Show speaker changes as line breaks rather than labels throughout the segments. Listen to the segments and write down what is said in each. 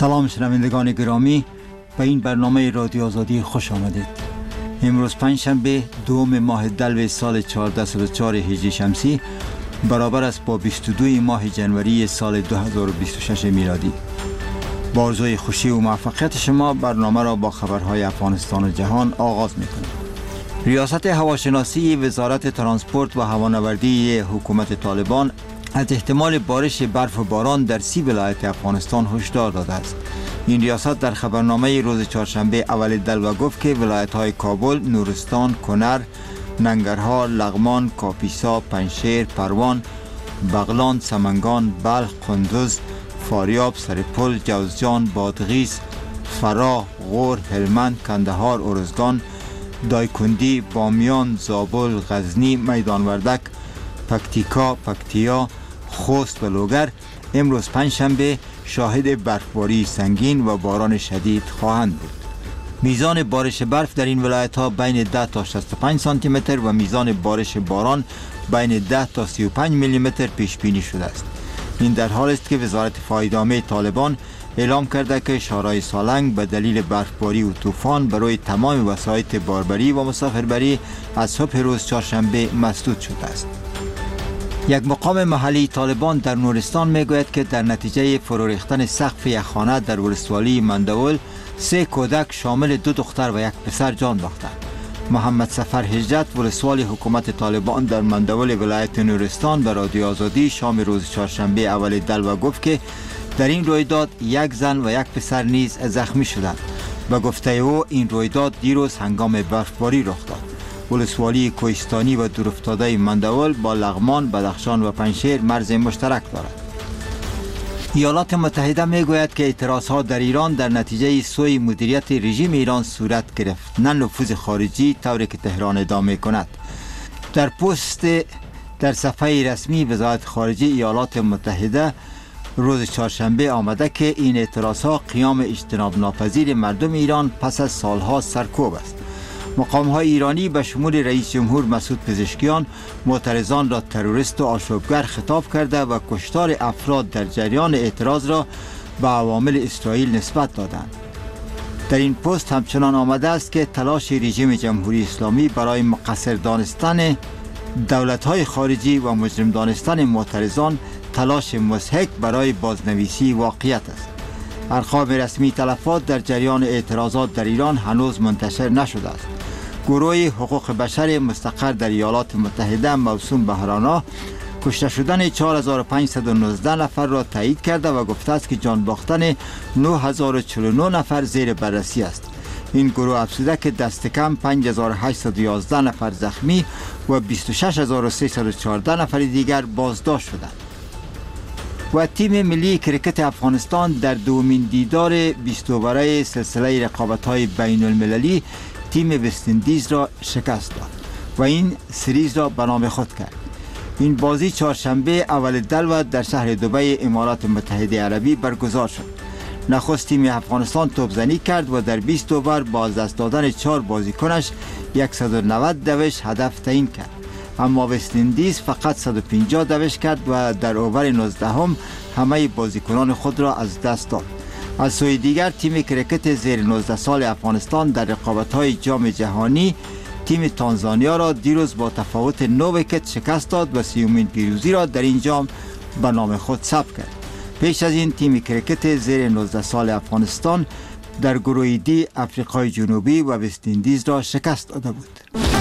سلام شنوندگان گرامی، به این برنامه رادیو آزادی خوش آمدید. امروز پنجشنبه دوم ماه دلو سال 1404 هجری شمسی برابر است با 22 ماه جنوری سال 2026 میلادی. با آرزوی خوشی و موفقیت شما برنامه را با خبرهای افغانستان و جهان آغاز می‌کنیم. ریاست هواشناسی وزارت ترانسپورت و هوانوردی حکومت طالبان از احتمال بارش برف و باران در 30 ولایت افغانستان هشدار داده است. این ریاست در خبرنامه روز چهارشنبه اول دلو گفت که ولایت‌های کابل، نورستان، کنر، ننگرهار، لغمان، کاپیسا، پنجشیر، پروان، بغلان، سمنگان، بلخ، کندوز، فاریاب، سرپل، جوزجان، بادغیس، فراه، غور، هلمند، کندهار، ارزگان، دایکندی، بامیان، زابل، غزنی، میدان وردک، پکتیکا، پکتیا، خوست و لوگر امروز پنجشنبه شاهد برفباری سنگین و باران شدید خواهند بود. میزان بارش برف در این ولایت ها بین 10 تا 65 سانتی متر و میزان بارش باران بین 10 تا 35 میلی متر پیش بینی شده است. این در حال است که وزارت فایدامه طالبان اعلام کرده که شورای سالنگ به دلیل برفباری و طوفان برای تمام وسایط باربری و مسافربری از صبح روز چهارشنبه مسدود شده است. یک مقام محلی طالبان در نورستان میگوید که در نتیجه فرو ریختن سقف یک خانه در ولسوالی منداول 3 کودک شامل 2 دختر و 1 پسر جان باختند. محمد سفر حجت ولسوال حکومت طالبان در منداول ولایت نورستان به رادیو آزادی شام روز چهارشنبه اول دلو گفت که در این رویداد 1 زن و 1 پسر نیز زخمی شدند. به گفته او این رویداد دیروز هنگام برفباری رخ داد. ولسوالی کوهستانی و دورافتاده منداول با لغمان، بدخشان و پنجشیر مرز مشترک دارد. ایالات متحده میگوید که اعتراضها در ایران در نتیجه سوء مدیریت رژیم ایران صورت گرفت، نه نفوذ خارجی طوری که تهران ادعا کند. در پست در صفحه رسمی وزارت خارجه ایالات متحده روز چهارشنبه آمده که این اعتراضها قیام اجتناب ناپذیر مردم ایران پس از سالها سرکوب است. مقام‌های ایرانی به شمول رئیس جمهور مسعود پزشکیان معترضان را تروریست و آشوبگر خطاب کرده و کشتار افراد در جریان اعتراض را به عوامل اسرائیل نسبت دادند. در این پست همچنان آمده است که تلاش رژیم جمهوری اسلامی برای مقصر دانستن دولت‌های خارجی و مجرم دانستن معترضان تلاش مضحک برای بازنویسی واقعیت است. ارقام رسمی تلفات در جریان اعتراضات در ایران هنوز منتشر نشده است. گروه حقوق بشر مستقر در ایالات متحده موسوم به هرانا کشته شدن 4519 نفر را تایید کرده و گفته است که جان باختن 9049 نفر زیر بررسی است. این گروه افزوده که دست کم 5811 نفر زخمی و 26314 نفر دیگر بازداشت شدند. و تیم ملی کرکت افغانستان در دومین دیدار 20 اووره سلسله رقابت‌های بین المللی تیم وست‌اندیز را شکست داد و این سریز را به نام خود کرد. این بازی چهارشنبه اول دلو در شهر دبی امارات متحده عربی برگزار شد. نخست تیم افغانستان توپزنی کرد و در 20 اوور با از دست دادن 4 بازیکنش 190 دوش هدف تعیین کرد. اما وست‌اندیز فقط 150 دوش کرد و در اوور 19 همه بازیکنان خود را از دست داد. از سوی دیگر تیم کرکت زیر 19 سال افغانستان در رقابت‌های جام جهانی تیم تانزانیا را دیروز با تفاوت 9 ویکت شکست داد و 30مین پیروزی را در این جام به نام خود ثبت کرد. پیش از این تیم کرکت زیر 19 سال افغانستان در گروه دی آفریقای جنوبی و وست‌اندیز را شکست داده بود.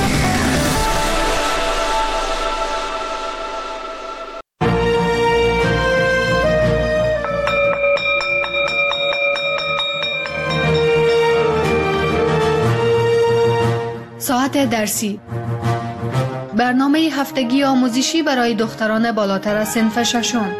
ساعت درسی، برنامه هفتگی آموزشی برای دختران بالاتر از صنف ششم.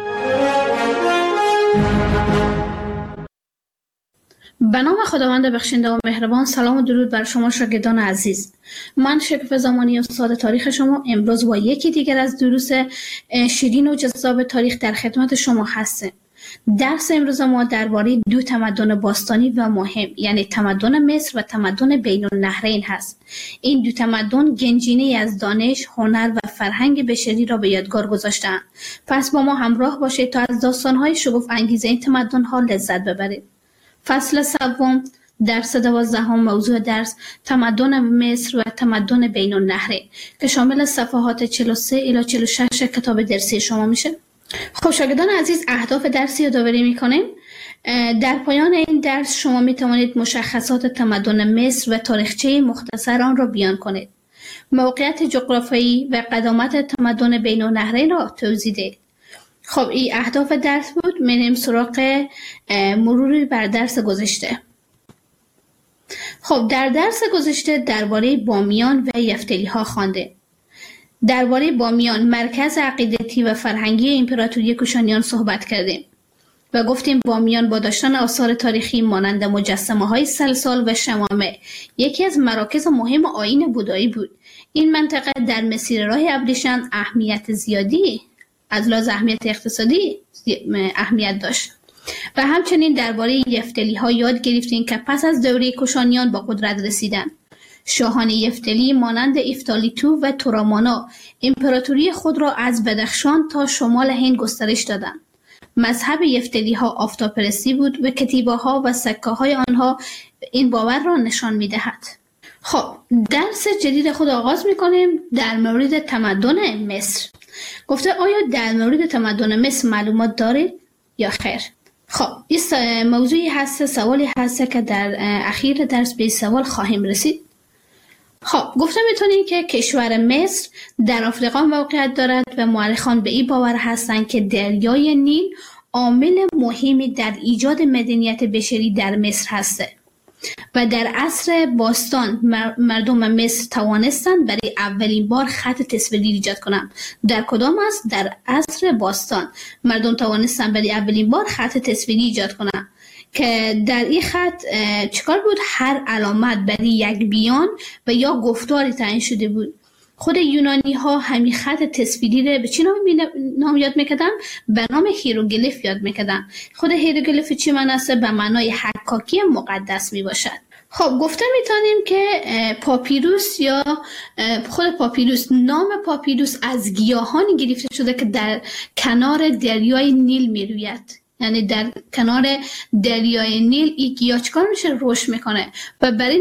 به نام خداوند بخشنده و مهربان. سلام و درود بر شما شاگردان عزیز. من شکوفه زمانی استاد تاریخ شما امروز با یکی دیگر از دروس شیرین و جذاب تاریخ در خدمت شما هستم. درس امروز ما درباره 2 تمدن باستانی و مهم، یعنی تمدن مصر و تمدن بین النهرین هست. این 2 تمدن گنجینه‌ای از دانش، هنر و فرهنگ بشری را به یادگار گذاشتند. پس با ما همراه باشید تا از داستان‌های شگفت انگیز این تمدن‌ها لذت ببرید. فصل سوم درس 12 موضوع درس تمدن مصر و تمدن بین النهرین که شامل صفحات 43 الی 46 کتاب درسی شما میشه. خب شاگردان عزیز، اهداف درسی یادآوری میکنیم. در پایان این درس شما میتوانید مشخصات تمدن مصر و تاریخچه مختصر آن را بیان کنید. موقعیت جغرافیایی و قدامت تمدن بین النهرین را توضیح دهید. خب این اهداف درس بود. میریم سراغ مروری بر درس گذشته. خب در درس گذشته درباره بامیان و یفتلی ها خوانده. درباره بامیان، مرکز عقیدتی و فرهنگی امپراتوری کوشانیان صحبت کردیم و گفتیم بامیان با داشتن آثار تاریخی مانند مجسمه های سلسال و شمامه یکی از مراکز مهم آیین بودایی بود. این منطقه در مسیر راه ابریشم اهمیت زیادی از لحاظ اهمیت اقتصادی اهمیت داشت. و همچنین درباره یفتلی ها یاد گرفتیم که پس از دوره کوشانیان با قدرت رسیدند. شاهان یفتلی مانند افتالیتو و تورامانا امپراتوری خود را از بدخشان تا شمال هند گسترش دادند. مذهب یفتلی ها آفتاب‌پرستی بود و کتیبه ها و سکه های آنها این باور را نشان می دهد. خب درس جدید خود آغاز می کنیم در مورد تمدن مصر. گفته آیا در مورد تمدن مصر معلومات دارید یا خیر؟ خب این موضوعی هست، سوالی هست که در اخیر درس به سوال خواهیم رسید. خب گفته میتونیم که کشور مصر در آفریقا موقعیت دارد و مورخان به این باور هستند که دریای نیل عامل مهمی در ایجاد مدنیت بشری در مصر هسته و در عصر باستان مردم مصر توانستند برای اولین بار خط تصویری ایجاد کنند. در کدام است؟ در عصر باستان مردم توانستند برای اولین بار خط تصویری ایجاد کنند که در این خط چیکار بود؟ هر علامت برای یک بیان و یا گفتاری تعیین شده بود. خود یونانی ها همین خط تصویری رو به چی نام یاد میکردن؟ به نام هیروگلیف یاد میکردن. خود هیروگلیف چی معنی است؟ به معنای حکاکی مقدس میباشد. خب گفته میتونیم که پاپیروس یا خود پاپیروس، نام پاپیروس از گیاهانی گرفته شده که در کنار دریای نیل میروید. یعنی در کنار دریای نیل این گیاه چکار میشه؟ رشد میکنه و برای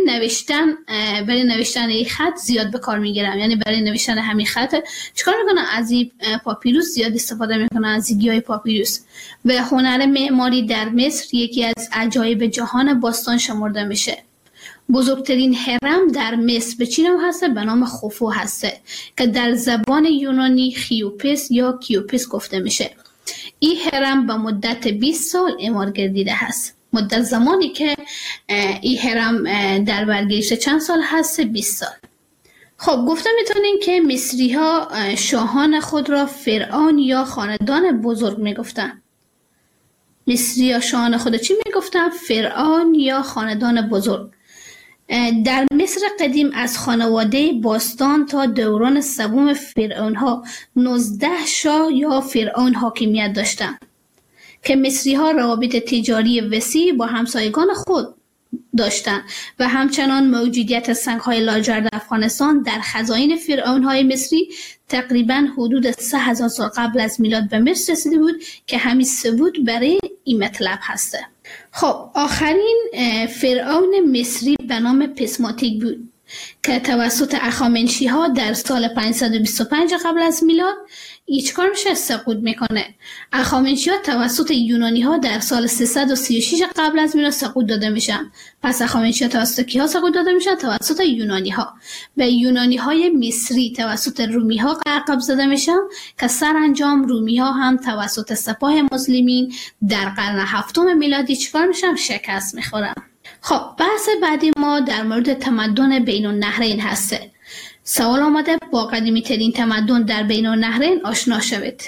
نوشتن این خط زیاد به کار میگیرم. یعنی برای نوشتن همین خط چکار میکنه؟ از این پاپیروس زیاد استفاده میکنه، از گیاه پاپیروس. و هنر معماری در مصر یکی از عجایب جهان باستان شمرده میشه. بزرگترین هرم در مصر به چی نام هسته؟ به نام خوفو هسته که در زبان یونانی خیوپس یا کیوپس گفته میشه. این هرم به مدت 20 سال اعمار گردیده هست. مدت زمانی که این هرم در برگشت چند سال هست؟ 20 سال. خب گفته میتونین که مصری ها شاهان خود را فرعون یا خاندان بزرگ میگفتن. مصری ها شاهان خود چی میگفتن؟ فرعون یا خاندان بزرگ. در مصر قدیم از خانواده باستان تا دوران سوم فرعون ها 19 شاه یا فرعون حاکمیت داشتند که مصری ها روابط تجاری وسیع با همسایگان خود داشتند و همچنان موجودیت سنگ های لاجرد افغانستان در خزائن فرعون های مصری تقریبا حدود 3000 سال قبل از میلاد به مصر رسیده بود که همین ثبوت برای این مطلب هسته. خب آخرین فرعون مصری به نام پسماتیک بود که توسط اخامنشی ها در سال 525 قبل از میلاد چیکار میشه؟ سقوط میکنه. اخامنشی ها توسط یونانی ها در سال 336 قبل از میلاد سقوط داده میشن. پس اخامنشی ها توسط کیها سقوط داده میشن؟ توسط یونانی ها. و یونانی های مصری توسط رومی ها عقب زده میشن که سرانجام رومی ها هم توسط سپاه مسلمین در قرن 7 میلادی چیکار میشن؟ شکست میخورن. خب بحث بعدی ما در مورد تمدن بین النهرین هسته. سوال آمده با قدیمی ترین تمدن در بین النهرین آشنا شوید.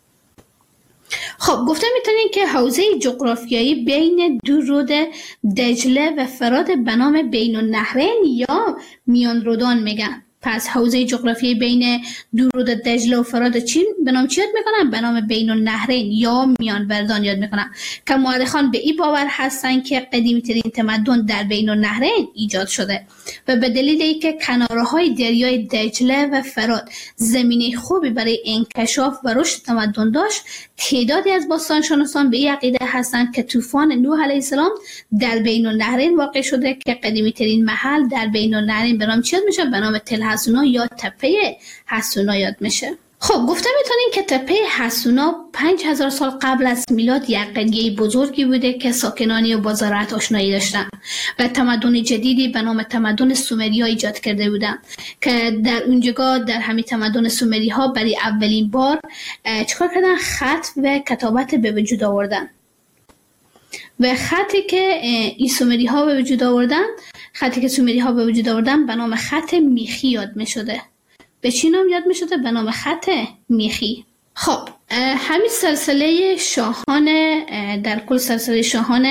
خب گفته میتونین که حوزه جغرافیایی بین دو رود دجله و فرات به نام بین النهرین یا میان رودان میگن. پس حوزه جغرافیایی بین درود دجله و فرات چین به نام چی یاد میکنن؟ به نام بین النهرین یا میانوردان یاد میکنن که مورخان به این باور هستن که قدیمی ترین تمدن در بین النهرین ایجاد شده و به دلیل اینکه کناره های دریای دجله و فرات زمینه خوبی برای انکشاف و رشد تمدن داشت، تعدادی از باستانشناسان به این عقیده هستند که طوفان نوح علیه السلام در بین النهرین واقع شده که قدیمی ترین محل در بین النهرین به نام چی یاد میشه؟ به نام تل حسونا یا تپه حسونا یاد میشه. خب گفته میتونیم که تپه حسونا 5000 سال قبل از میلاد یک قریه بزرگی بوده که ساکنانی و با زراعت آشنایی داشتن و تمدن جدیدی به نام تمدن سومری ها ایجاد کرده بودن که در اونجا در همین تمدن سومری ها برای اولین بار چیکار کردن؟ خط و کتابت به وجود آوردن و خطی که این سومری ها به وجود آوردن به نام خط میخی یاد می شده. به چی نام یاد می شده؟ به نام خط میخی. خب همین سلسله شاهان، در کل سلسله شاهان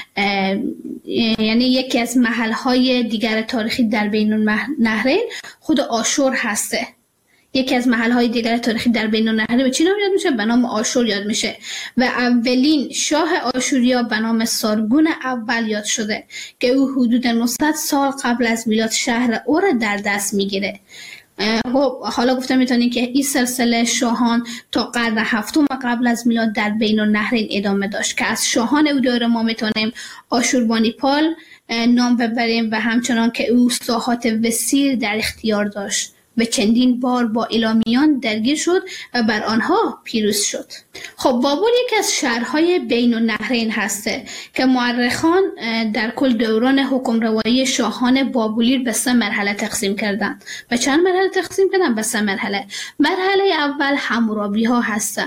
یعنی یکی از محلهای دیگر تاریخی در بین النهرین خود آشور هسته. یکی از محلهای دیگر تاریخی در بین النهرین به چی نام یاد میشه؟ به نام آشور یاد میشه و اولین شاه آشوریا به نام سارگون اول یاد شده که او حدود 900 سال قبل از میلاد شهر اور در دست میگیره. حالا گفته میتونیم که این سلسله شاهان تا قرن هفتم قبل از میلاد در بین النهرین ادامه داشت که از شاهان او دوره ما میتونیم آشوربانیپال نام ببریم و همچنان که او ساحات وسیع در اختیار داشت و چندین بار با ایلامیان درگیر شد و بر آنها پیروز شد. خب بابل یکی از شهرهای بین النهرین هسته که مورخان در کل دوران حکمروایی شاهان بابلی به 3 مرحله تقسیم کردند. به چند مرحله تقسیم کردن؟ به 3 مرحله. مرحله اول حمورابی ها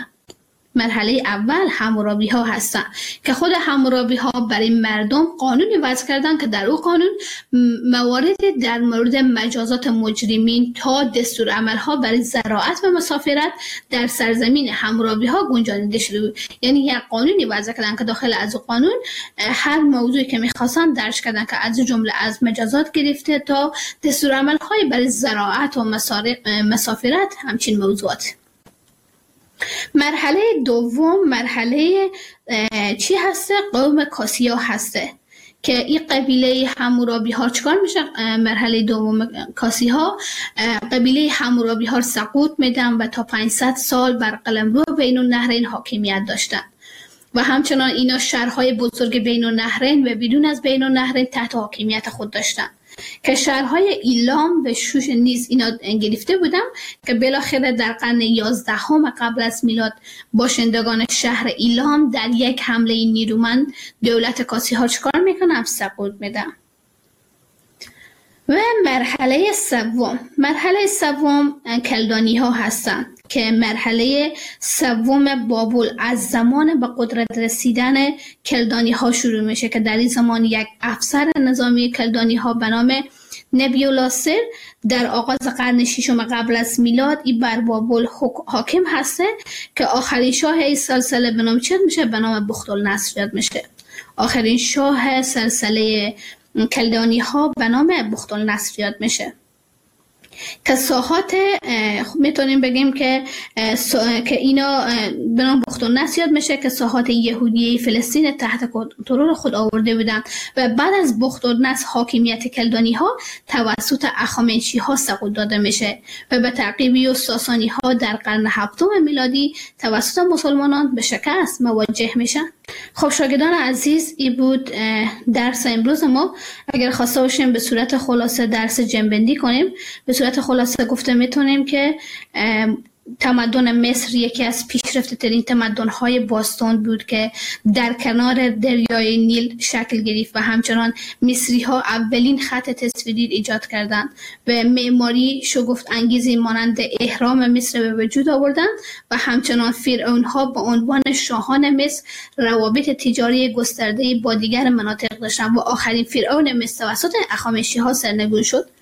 هستن که خود حمورابی ها برای مردم قانونی وضع کردن که در او قانون مواردی در مورد مجازات مجرمین تا دستورالعمل ها برای زراعت و مسافرت در سرزمین حمورابی ها گنجانیده شده بود. یعنی یک قانونی وضع کردن که داخل از قانون هر موضوعی که میخواستن درج کردن که از جمله از مجازات گرفته تا دستورالعمل های برای زراعت و مسافرت همچین موضوعات. مرحله دوم مرحله چی هسته؟ قوم کاسیا هسته که این قبیله حمورابی ها چکار میشه؟ مرحله دوم کاسی ها قبیله حمورابی ها سقوط میدن و تا 500 سال بر قلمرو بین النهرین حاکمیت داشتن و همچنان اینا شهرهای بزرگ بین النهرین و بدون از بین النهرین تحت حاکمیت خود داشتن که شهرهای ایلام و شوش نیز اینا گرفته بودن که بالاخره در قرن 11 قبل از میلاد باشندگان شهر ایلام در یک حمله نیرومند دولت کاسی ها چکار میکنن؟ سقوط میدن. و مرحله سوم کلدانی ها هستن که مرحله سوم بابل از زمان به قدرت رسیدن کلدانی ها شروع میشه که در این زمان یک افسر نظامی کلدانی ها به نام نبیولاسر در آغاز قرن 6 قبل از میلاد ای بر بابل حاکم هسته که آخرین شاه این سلسله به نام چی میشه؟ به نام بختالنصر یاد میشه. آخرین شاه سلسله کلدانی ها به نام بختالنصر یاد میشه که ساحات میتونیم بگیم که اینا به نام بختالنصر یاد میشه که ساحات یهودی فلسطین تحت کنترل خود آورده بودن و بعد از بختالنصر حاکمیت کلدانی ها توسط اخامنشی ها سقوط داده میشه و به تعقیبی و ساسانی ها در قرن 7 میلادی توسط مسلمانان به شکست مواجه میشن. خب شاگردان عزیز، این بود درس امروز ما. اگر خواسته باشیم به صورت خلاصه درس جنبندی کنیم، به صورت خلاصه گفته میتونیم که تمدن مصر یکی از پیشرفته ترین تمدن‌های باستان بود که در کنار دریای نیل شکل گرفت و همچنان مصری‌ها اولین خط تصویری ایجاد کردند و معماری شگفت انگیزی مانند اهرام مصر به وجود آوردند و همچنان فرعون‌ها به عنوان شاهان مصر روابط تجاری گسترده با دیگر مناطق داشتند و آخرین فرعون مصر توسط اخامنشی‌ها سرنگون شد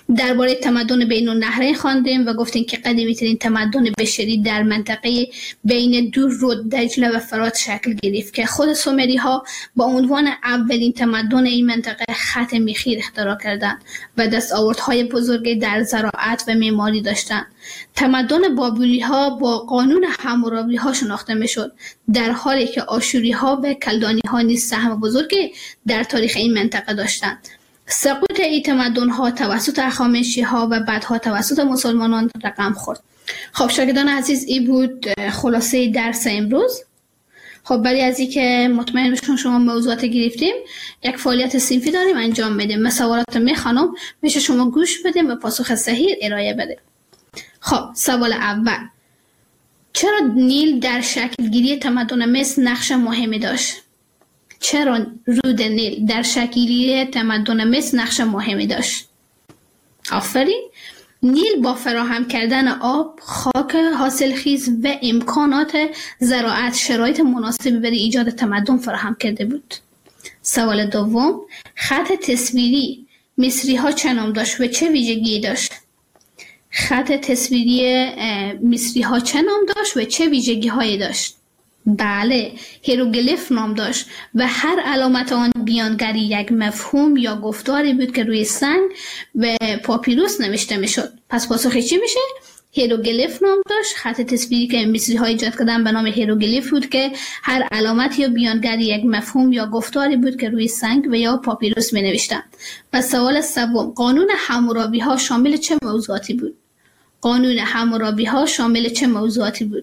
درباره تمدن بین النهرین خواندیم و گفتیم که قدیمی ترین تمدن بشری در منطقه بین دو رود دجله و فرات شکل گرفت که خود سومری ها با عنوان اولین تمدن این منطقه خط میخی اختراع کردند و دستاوردهای بزرگی در زراعت و معماری داشتند. تمدن بابلی ها با قانون حمورابی ها شناخته میشد، در حالی که آشوری ها و کلدانی ها نیز سهم بزرگی در تاریخ این منطقه داشتند. سقوط این تمدن ها توسط هخامنشی ها و بعدها توسط مسلمانان رقم خورد. خب شاگردان عزیز، این بود خلاصه درس امروز. خب برای از این که مطمئن بشون شما موضوعات گرفتیم، یک فعالیت صنفی داریم انجام میدیم. من سوالات میخوانم، میشه شما گوش بدیم و پاسخ صحیح ارائه بدیم. خب سوال اول: چرا نیل در شکل گیری تمدن مصر نقش مهمی داشت؟ چرا رود نیل در شکلی تمدن مصر نقش مهمی داشت؟ آفرین. نیل با فراهم کردن آب، خاک حاصلخیز و امکانات زراعت شرایط مناسبی برای ایجاد تمدن فراهم کرده بود. سوال دوم: خط تصویری مصری ها چه نام داشت و چه ویژگی داشت؟ خط تصویری مصری ها چه نام داشت و چه ویژگی هایی داشت؟ بله، هیروگلیف نام داشت و هر علامت آن بیانگری یک مفهوم یا گفتاری بود که روی سنگ و پاپیروس نوشته میشد. پس پاسخ چی میشه؟ هیروگلیف نام داشت. خط تصویری که مصری ها ایجاد کردن به نام هیروگلیف بود که هر علامت یا بیانگری یک مفهوم یا گفتاری بود که روی سنگ و یا پاپیروس می نوشتن. و سوال سوم: قانون حمورابی ها شامل چه موضوعاتی بود؟ قانون حمورابی ها شامل چه موضوعاتی بود؟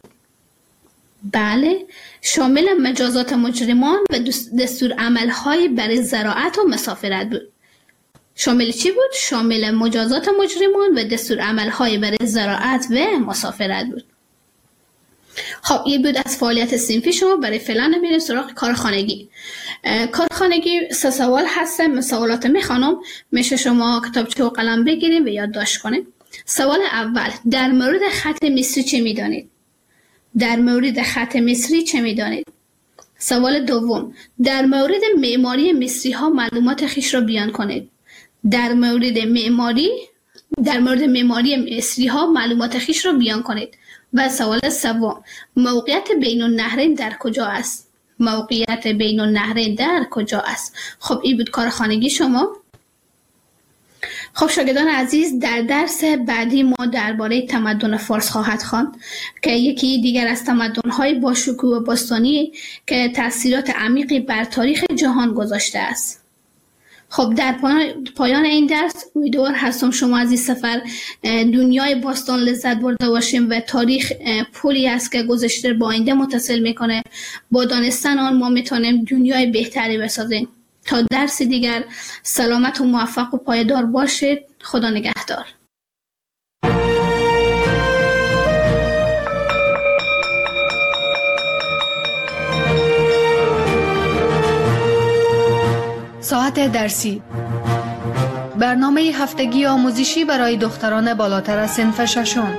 بله، شامل مجازات مجرمان و دستور عملهای برای زراعت و مسافرت بود. شامل چی بود؟ شامل مجازات مجرمان و دستور عملهای برای زراعت و مسافرت بود. خب این بود از فعالیت صنفی شما. برای فعلا نمیریم سراغ کارخانگی. کارخانگی 3 سوال هستن. من سوالات میخوانم، میشه شما کتابچه و قلم بگیریم و یادداشت کنیم. سوال اول: در مورد خط مصری چه میدانید؟ در مورد خط مصری چه میدانید؟ سوال دوم: در مورد معماری مصری ها معلومات خیش را بیان کنید. در مورد معماری مصری ها معلومات خیش را بیان کنید. و سوال سوم: موقعیت بین النهرین در کجا است؟ موقعیت بین النهرین در کجا است؟ خب این بود کارخانگی شما. خب شاگردان عزیز، در درس بعدی ما درباره تمدن فارس خواهد خواند که یکی دیگر از تمدن‌های با شکوه باستانی که تأثیرات عمیقی بر تاریخ جهان گذاشته است. خب در پایان این درس امیدوار هستم شما از این سفر دنیای باستان لذت برده باشیم و تاریخ پلی است که گذشته با آینده متصل میکنه. با دانستن آن ما میتونیم دنیای بهتری بسازیم. تا درس دیگر سلامت و موفق و پایدار باشید. خدا نگهدار.
ساعت درسی، برنامه هفتگی آموزشی برای دختران بالاتر از صنف ششم.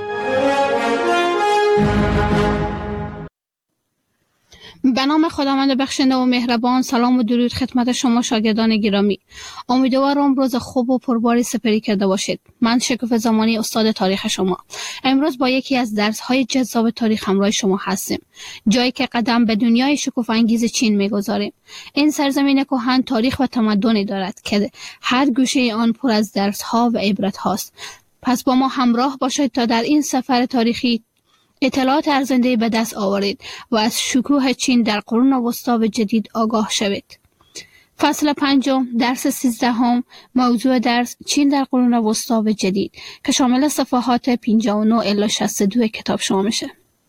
به نام خداوند بخشنده و مهربان. سلام و درود خدمت شما شاگردان گرامی. امیدوارم روز خوب و پرباری سپری کرده باشید. من شکوفه زمانی، استاد تاریخ شما. امروز با یکی از درس‌های جذاب تاریخ همراه شما هستیم، جایی که قدم به دنیای شکوفه انگیز چین می‌گذاریم. این سرزمین کهن تاریخ و تمدنی دارد که هر گوشه آن پر از درس‌ها و عبرت‌هاست. پس با ما همراه باشید تا در این سفر تاریخی اطلاعات ارزنده به دست آورید و از شکوه چین در قرون وسطی و جدید آگاه شوید. فصل 5، درس 13، موضوع درس چین در قرون وسطی و جدید که شامل صفحات 59 الی 62 کتاب شما میشه.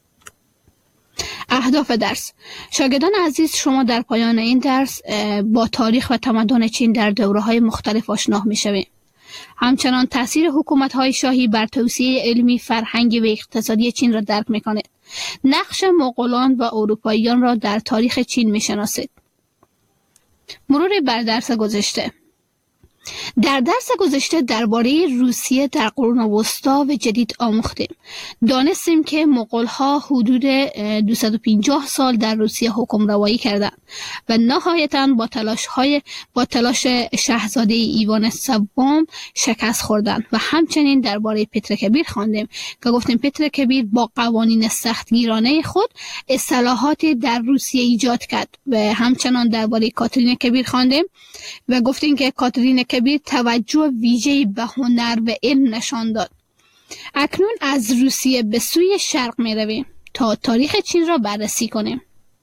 اهداف درس: شاگردان عزیز، شما در پایان این درس با تاریخ و تمدن چین در دوره‌های مختلف آشنا میشوید. همچنان تأثیر حکومت‌های شاهی بر توسعه علمی، فرهنگی و اقتصادی چین را درک می‌کنید. نقش مغولان و اروپاییان را در تاریخ چین می‌شناسید. مرور بر درس گذشته. در درس گذشته درباره روسیه در قرون وسطی و جدید آموختیم. دانستیم که مغول‌ها حدود 250 سال در روسیه حکم روایی کردند. و نهایتاً با تلاش شاهزاده ایوان سوم شکست خوردند. و همچنین درباره پتر کبیر خواندیم که گفتیم پتر کبیر با قوانین سختگیرانه خود اصلاحات در روسیه ایجاد کرد. و همچنان درباره کاترین کبیر خواندیم و گفتیم که کاترین کبیر توجه ویژه‌ای به هنر و علم نشان داد. اکنون از روسیه به سوی شرق می رویم تا تاریخ چین را بررسی کنیم.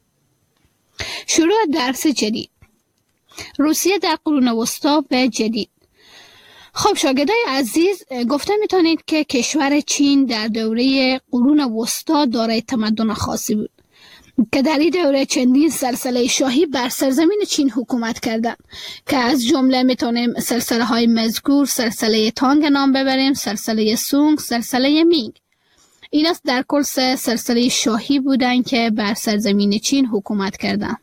شروع درس جدید. روسیه در قرون وسطا و جدید. خب شاگردای عزیز، گفته میتونید که کشور چین در دوره قرون وسطا دارای تمدن خاصی بود که در این دوره چندین سلسله شاهی بر سرزمین چین حکومت کردند که از جمله میتونیم سلسله های مذکور، سلسله تانگ نام ببریم، سلسله سونگ، سلسله مینگ. این است در کل سه سلسله شاهی بودند که بر سرزمین چین حکومت کردند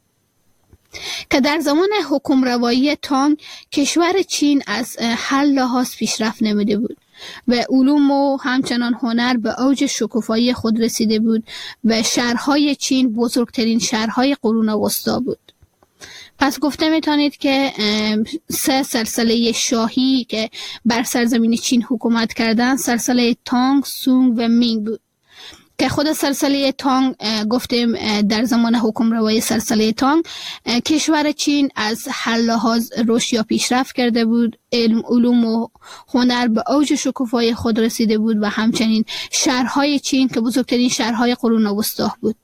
که در زمان حکمروایی تانگ کشور چین از هر لحاظ پیشرفت نموده بود و علوم و همچنان هنر به اوج شکوفایی خود رسیده بود و شهرهای چین بزرگترین شهرهای قرون وسطا بود. پس گفته میتونید که سه سلسله شاهی که بر سرزمین چین حکومت کردند سلسله تانگ، سونگ و مینگ بود که خود سلسله تانگ گفتیم در زمان حکمروایی سلسله تانگ کشور چین از هر لحاظ رشد یا پیشرفت کرده بود، علوم و هنر به اوج شکوفایی خود رسیده بود و همچنین شهرهای چین که بزرگترین شهرهای قرون وسطا بود.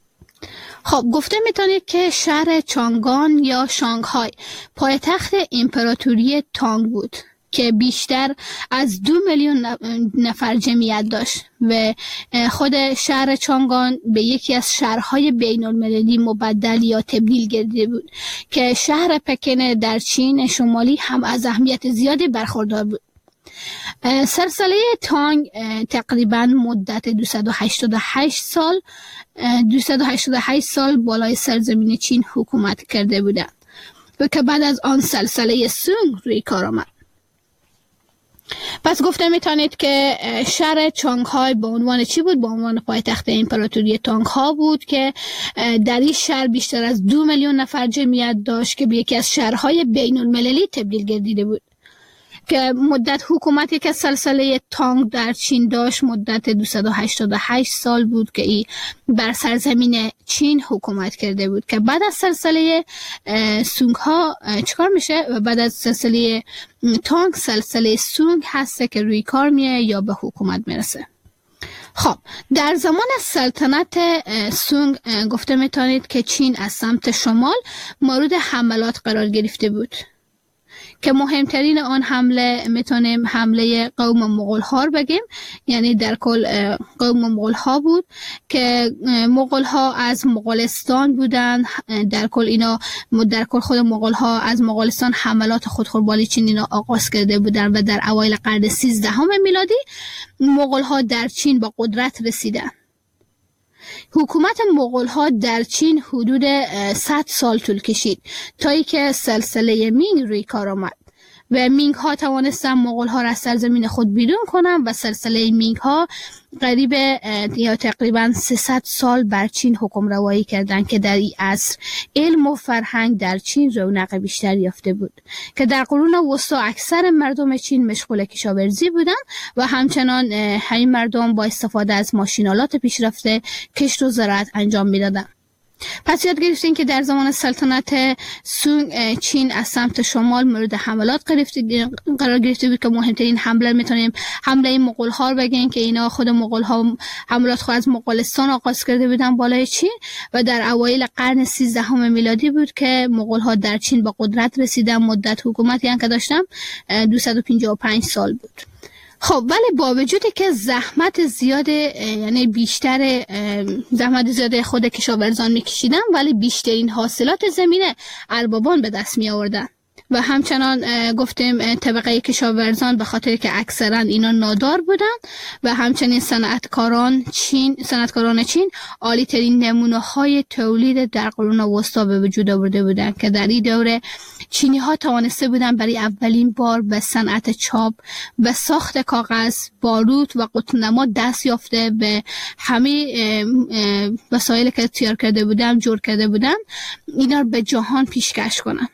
خب گفته میتونید که شهر چانگان یا شانگهای پایتخت امپراتوری تانگ بود که بیشتر از 2 میلیون نفر جمعیت داشت و خود شهر چانگان به یکی از شهرهای بین المللی مبدل یا تبدیل گردیده بود که شهر پکن در چین شمالی هم از اهمیت زیادی برخوردار بود. سلسله تانگ تقریبا مدت 288 سال بالای سرزمین چین حکومت کرده بودند و که بعد از آن سلسله سونگ روی کار آمد. پس گفته میتونید که شهر چانگهای به عنوان چی بود؟ به عنوان پایتخت امپراتوری تانگ ها بود که در این شهر بیشتر از 2 میلیون نفر جمعیت داشت که به یکی از شهرهای بین المللی تبدیل گردیده بود که مدت حکومتی که سلسله تانگ در چین داشت مدت 288 سال بود که ای بر سرزمین چین حکومت کرده بود که بعد از سلسله سونگ ها چکار میشه و بعد از سلسله تانگ سلسله سونگ هسته که روی کار میه یا به حکومت میرسه. خب در زمان سلطنت سونگ گفته میتونید که چین از سمت شمال مورد حملات قرار گرفته بود که مهمترین آن حمله میتونیم حمله قوم مغول ها بگیم، یعنی در کل قوم مغول ها بود که مغول ها از مغولستان بودن. در کل خود مغول ها از مغولستان حملات خودخوربالی چین اینا آغاز کرده بودن و در اوایل قرن 13 میلادی مغول ها در چین با قدرت رسیدن. حکومت مغول ها در چین حدود 100 سال طول کشید تا اینکه سلسله مینگ روی کار آمد و مینگ ها توانستن مغول ها را از سرزمین خود بیرون کنند و سلسله مینگ ها تقریبا 300 سال بر چین حکمروایی کردند که در این عصر علم و فرهنگ در چین رونق بیشتر یافته بود که در قرون وسطا اکثر مردم چین مشغول کشاورزی بودند و همچنان همین مردم با استفاده از ماشینالات پیشرفته کشت و زراعت انجام میدادند. پس یاد گرفتیم که در زمان سلطنت سونگ چین از سمت شمال مورد حملات قرار گرفته بود که مهمترین حمله میتونیم حمله مغول ها رو بگیم که اینا خود مغول ها حملات خود از مغولستان آغاز کرده بودن بالای چین و در اوایل قرن 13 میلادی بود که مغول ها در چین با قدرت رسیدن. مدت حکومتی که داشتن 255 سال بود. خب ولی با وجودی که زحمت زیاد یعنی بیشتر زحمت زیاد خود کشاورزان میکشیدن ولی بیشترین حاصلات زمینه اربابان به دست می آوردن و همچنان گفتیم طبقه کشاورزان به خاطر که اکثرا اینا نادار بودن و همچنین صنعتکاران چین عالی ترین نمونه های تولید در قرون وسطا به وجود آورده بودند که در این دوره چینی ها توانسته بودند برای اولین بار به صنعت چاپ، به ساخت کاغذ، باروت و قطنما دست یافته، به همه وسایلی که تیار کرده بودند جور کرده بودند اینا رو به جهان پیشکش کنند.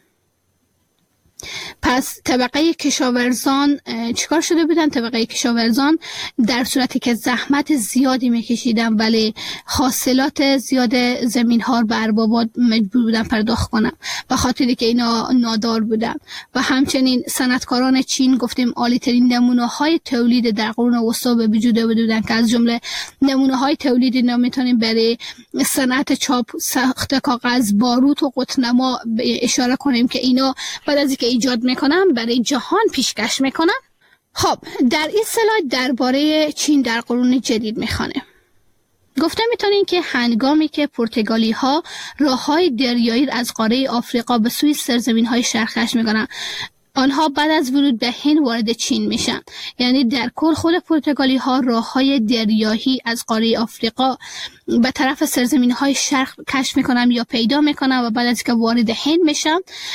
پس طبقه کشاورزان چیکار شده بودن؟ طبقه کشاورزان در صورتی که زحمت زیادی میکشیدن ولی حاصلات زیاد زمین ها به اربابات مجبور بودن پرداخت کنن به خاطری که اینا نادار بودن. و همچنین صنعتکاران چین گفتیم عالی ترین نمونه های تولید در قرون وسطا به وجود آورده بودن که از جمله نمونه های تولید اینا میتونیم برای صنعت چاپ، ساخت کاغذ، باروت و قطنما اشاره کنیم که اینا بعد از اینکه ایجاد میکنم برای جهان پیشکش میکنم. خب در این سلاید درباره چین در قرون جدید میخوانه. گفته میتونین که هنگامی که پرتغالی ها راه های دریایی از قاره آفریقا به سوی سرزمین های شرقش میکنن، آنها بعد از ورود به هند وارد چین میشن. یعنی در کل خود پرتغالی ها راه های دریایی از قاره آفریقا به طرف سرزمین های شرق کشف میکنن یا پیدا میکنن و بعد از که وارد هند میشن،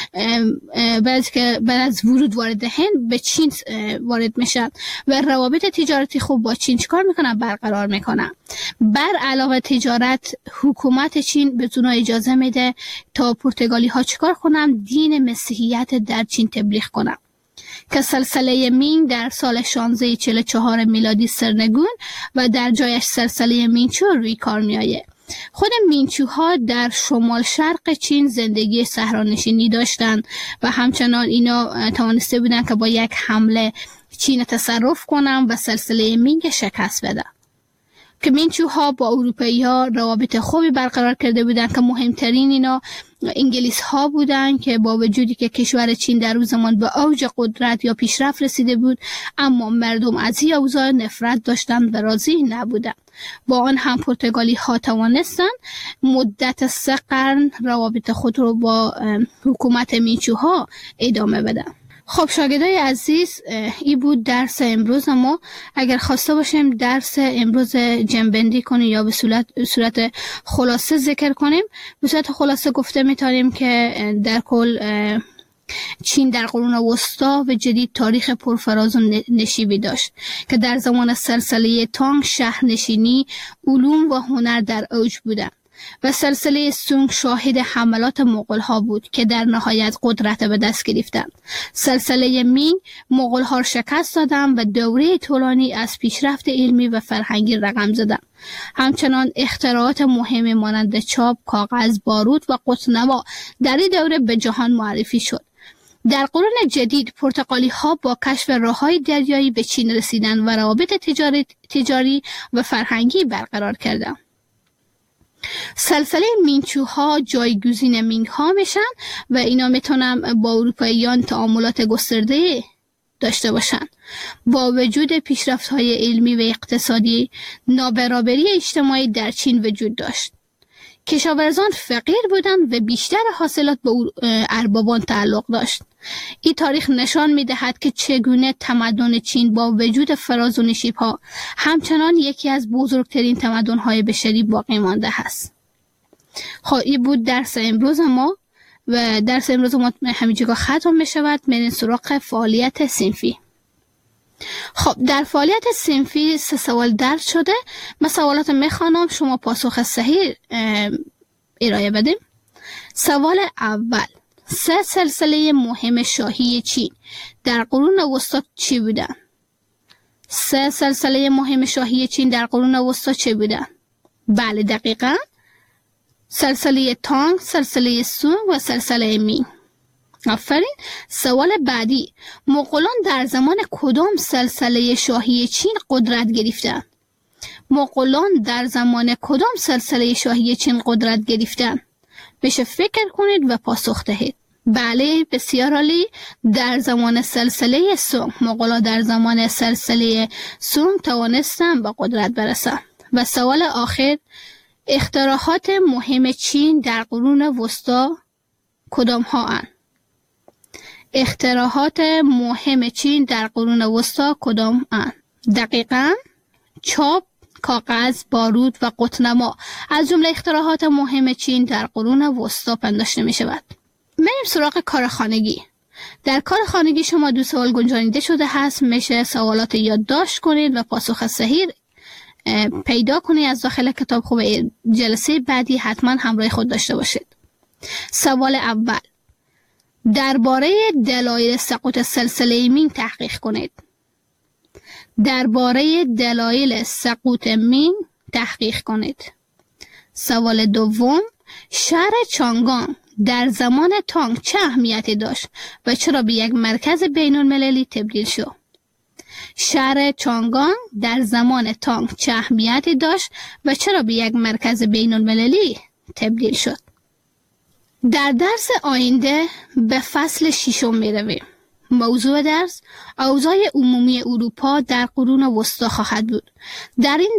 بعد از ورود وارد هند به چین وارد میشن و روابط تجارتی خوب با چین چیکار میکنن؟ برقرار میکنن. بر علاوه تجارت، حکومت چین به اونا اجازه میده تا پرتغالی ها چیکار کنن؟ دین مسیحیت در چین تبلیغ کنن که سلسله مینگ در سال 1644 میلادی سرنگون و در جایش سلسله مینچو روی کار می آید. خود مینچوها در شمال شرق چین زندگی صحرانشینی داشتند و همچنان اینا توانسته بودن که با یک حمله چین تصرف کنن و سلسله مینگ شکست بدن. که مینچوها با اروپایی ها روابط خوبی برقرار کرده بودند که مهمترین اینا انگلیس ها بودند که با وجودی که کشور چین در اون زمان به اوج قدرت یا پیشرفت رسیده بود، اما مردم از این اوضاع نفرت داشتند و راضی نبودند. با آن هم پرتغالی ها توانستند مدت 3 قرن روابط خود رو با حکومت مینچوها ادامه بدن. خب شاگردای عزیز، این بود درس امروز ما. اگر خواسته باشیم درس امروز جنبندی کنیم یا به صورت خلاصه ذکر کنیم، به صورت خلاصه گفته میتونیم که در کل چین در قرون وسطا و جدید تاریخ پرفراز و نشیبی داشت که در زمان سلسله تانگ شهرنشینی، علوم و هنر در اوج بودند و سلسله سونگ شاهد حملات مغول ها بود که در نهایت قدرت به دست گرفتند. سلسله مینگ مغول ها شکست دادند و دوره طولانی از پیشرفت علمی و فرهنگی رقم زدند. همچنان اختراعات مهمی مانند چاپ، کاغذ، باروت و قطنما در این دوره به جهان معرفی شد. در قرون جدید پرتغالی ها با کشف راههای دریایی به چین رسیدند و روابط تجاری و فرهنگی برقرار کردند. سلسله مینچوها جایگزین مینگ ها میشن و اینا میتونن با اروپاییان تعاملات گسترده داشته باشن. با وجود پیشرفت های علمی و اقتصادی، نابرابری اجتماعی در چین وجود داشت. کشاورزان فقیر بودند و بیشتر حاصلات به اربابان تعلق داشت. این تاریخ نشان می‌دهد که چگونه تمدن چین با وجود فراز و نشیب‌ها همچنان یکی از بزرگترین تمدن‌های بشری باقی مانده است. خب این بود درس امروز ما و درس امروز ما همینجا ختم می‌شود. میریم سراغ فعالیت صنفی. خب در فعالیت صنفی 3 سوال درج شده. من سوالات میخوانم، شما پاسخ صحیح ارائه بدیم. سوال اول: 3 سلسله مهم شاهی چین در قرون وسطا چی بودن؟ 3 سلسله مهم شاهی چین در قرون وسطا چی بودن؟ بله دقیقاً سلسله تانگ، سلسله سونگ و سلسله مینگ. آفرین. سوال بعدی: مغولان در زمان کدام سلسله شاهی چین قدرت گرفتند؟ مغولان در زمان کدام سلسله شاهی چین قدرت گرفتند؟ بشه فکر کنید و پاسخ دهید. بله بسیار عالی، در زمان سلسله سونگ. مغولان در زمان سلسله سونگ توانستند به قدرت برسند. و سوال آخر: اختراعات مهم چین در قرون وسطا کدام ها اند؟ اختراعات مهم چین در قرون وسطا کدام اند؟ دقیقاً چاپ، کاغذ، بارود و قطنما از جمله اختراعات مهم چین در قرون وسطا پنداشته می شود. بریم سراغ کار خانگی. در کار خانگی شما 2 سوال گنجانیده شده هست. میشه سوالات یادداشت کنید و پاسخ صحیح پیدا کنید از داخل کتاب. خوب جلسه بعدی حتما همراه خود داشته باشید. سوال اول، درباره دلایل سقوط سلسله مینگ تحقیق کنید. درباره دلایل سقوط مینگ تحقیق کنید. سوال دوم، شهر چانگان در زمان تانگ چه اهمیتی داشت و چرا به یک مرکز بین المللی تبدیل شد؟ شهر چانگان در زمان تانگ چه اهمیتی داشت و چرا به یک مرکز بین المللی تبدیل شد؟ در درس آینده به فصل 6 می رویم. موضوع درس اوضاع عمومی اروپا در قرون وسطا خواهد بود. در این